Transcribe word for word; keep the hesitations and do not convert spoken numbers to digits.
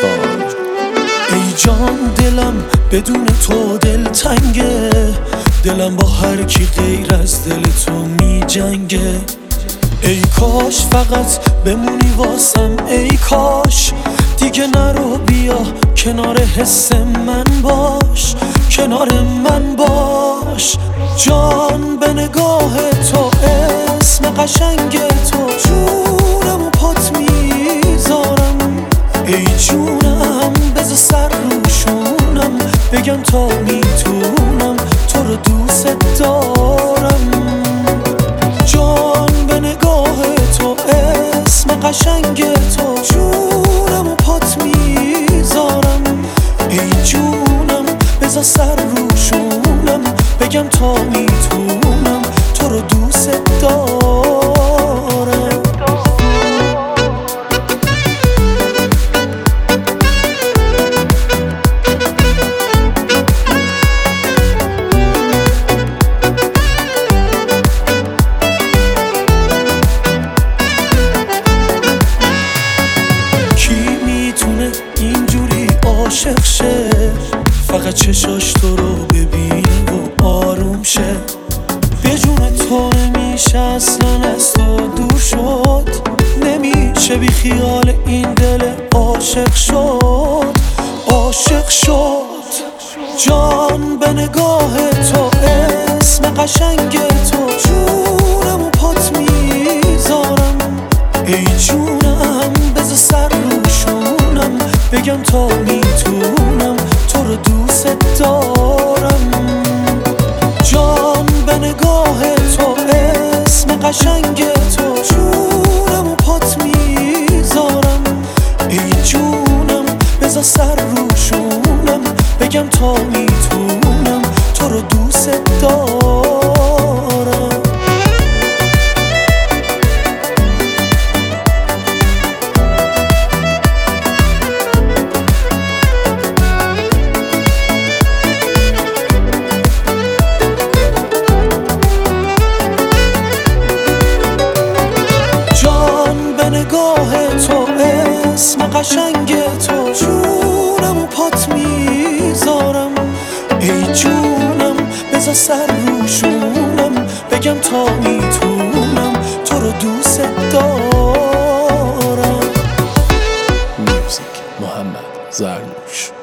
استان. ای جان دلم بدون تو دل تنگه، دلم با هر کی غیر از دل تو می جنگه. ای کاش فقط بمونی واسم، ای کاش دیگه نرو، بیا کنار حس من باش، کنار من باش. جان به نگاه تو، اسم قشنگ تو، جونم و پات میذارم. ای جونم بذار سر روشونم، بگم تا میتونم تو رو دوست دارم. جان به نگاه تو، اسم قشنگ تو، جونم و پات میذارم. ای جونم بذار سر روشونم، بگم تا میتونم تو رو دوست دارم. اینجوری عاشق شه، فقط چشاش تو رو ببینه و آروم شه. به جون تو نمیشه اصلا از تو دور شد، نمیشه بی خیال این دل عاشق شد، عاشق شد. جان به نگاه تو، اسم قشنگ تو، جونم و پات میذارم. ای جونم بذار سر روشونم، بگم تا میتونم تو رو دوست دارم. جان به نگاه تو، اسم قشنگ تو، جونم و پات میذارم. ای جونم بذار سر روشونم، بگم تا میتونم تو رو دوست دارم. نگاه تو، اسم قشنگ تو، جونم و پات میذارم. ای جونم بذار سر روشونم، بگم تا میتونم تو رو دوست دارم. موزیک محمد زرنوش.